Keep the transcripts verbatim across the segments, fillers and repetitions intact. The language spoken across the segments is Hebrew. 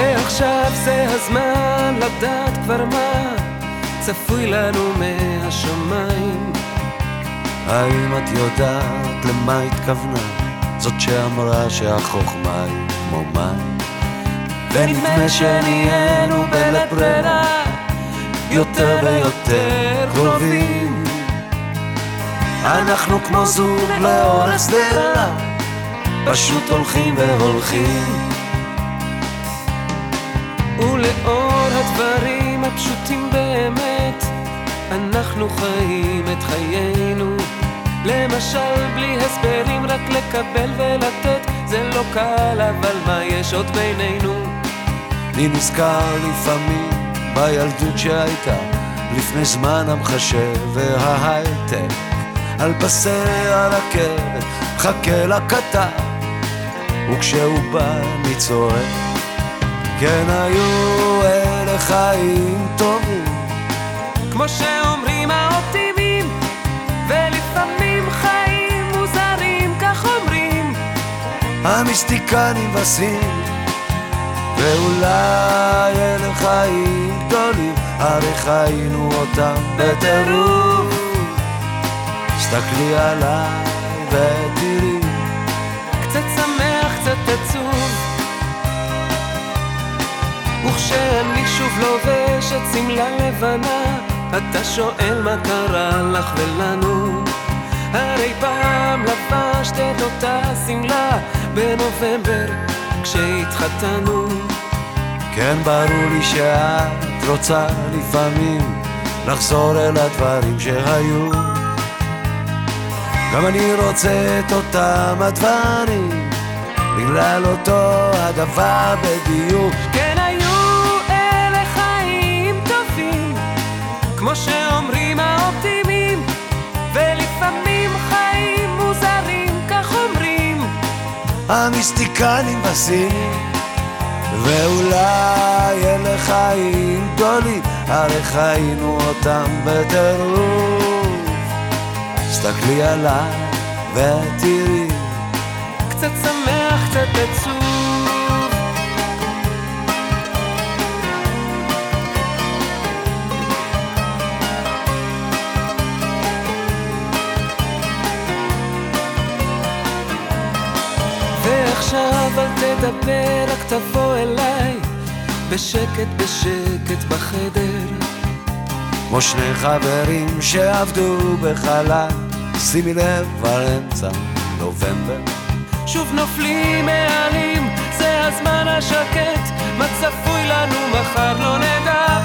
ועכשיו זה הזמן לדעת כבר מה צפוי לנו מהשמיים. האם את יודעת למה התכוונה זאת שאמרה שהחוכמה היא כמו מים? ונדמה שנהיינו בלית ברירה יותר ויותר קרובים. אנחנו כמו זוג לאורך שדרה פשוט הולכים והולכים. ולאור הדברים הפשוטים באמת אנחנו חיים את חיינו. למשל בלי הסברים, רק לקבל ולתת, זה לא קל, אבל מה יש עוד בינינו? אני נזכר לפעמים בילדות שהייתה לפני זמן המחשב וההייטק, על פסי הרכבת מחכה לקטר, וכשהוא בא אני צועק כן היו אלה חיים טובים, כמו שאומרים האופטימים, ולפעמים חיים מוזרים, כך אומרים המיסטיקנים בסין. ואולי אלה חיים גדולים, הרי חיינו אותם בטירוף. סתכלי עליי ותראי, קצת שמח, קצת עצוב. וכשאני שוב לובש את שמלה לבנה, אתה שואל מה קרה לך ולנו. הרי פעם לבשת את אותה שמלה בנובמבר כשהתחתנו. כן ברור לי שאת רוצה לפעמים לחזור אל הדברים שהיו, גם אני רוצה את אותם הדברים בגלל אותו הדבר בדיוק. כן היו אלה חיים טובים, כמו שאומרים האופטימים, ולפעמים חיים מוזרים, כך אומרים המיסטיקנים בסין. ואולי אלה חיים גדולים, הרי חיינו אותם בטירוף. סתכלי עליי ותראי, קצת שמח, קצת עצוב. ועכשיו אל תדבר, רק תבוא אליי בשקט בשקט בחדר, כמו שני חברים שעבדו בחלל. שימי לב כבר אמצע נובמבר, שוב נופלים מעלים, זה הזמן השקט, מה צפוי לנו מחר לא נדע.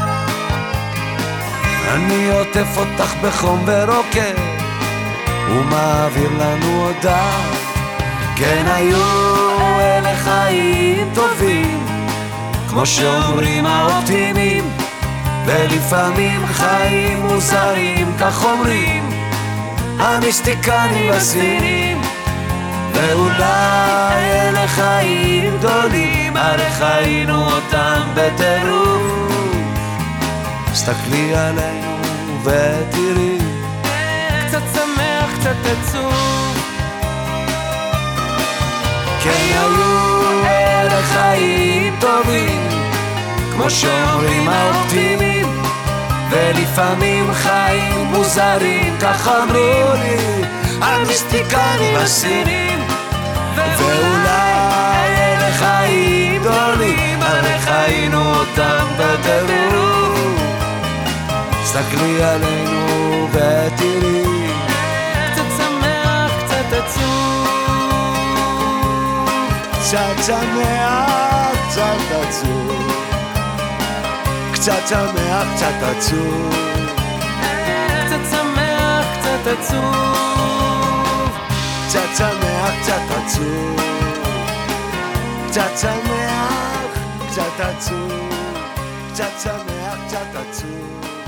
אני עוטף אותך בחום ורוקד ומעביר לנו הודעה, כן היו אלה חיים טובים, כמו שאומרים האופטימים, ולפעמים חיים מוזרים, כך אומרים המיסטיקנים הסינים. ואולי אלה חיים גדולים, הרי חיינו אותם בטירוף. סתכלי עלינו ותראי, קצת שמח, קצת עצוב. כן היו אלה חיים טובים, כמו שאומרים האופטימים, ולפעמים חיים מוזרים, כך אמרו לי המיסטיקנים הסינים. ואולי אלה חיים גדולים, הרי חיינו אותם בטירוף. סתכלי עלינו ותראי, קצת שמח, קצת עצוב. קצת שמח, קצת עצוב. קצת שמח, קצת עצוב. קצת שמח, קצת עצוב. קצת שמח, קצת עצוב. קצת שמח, קצת עצוב. קצת שמח, קצת עצוב.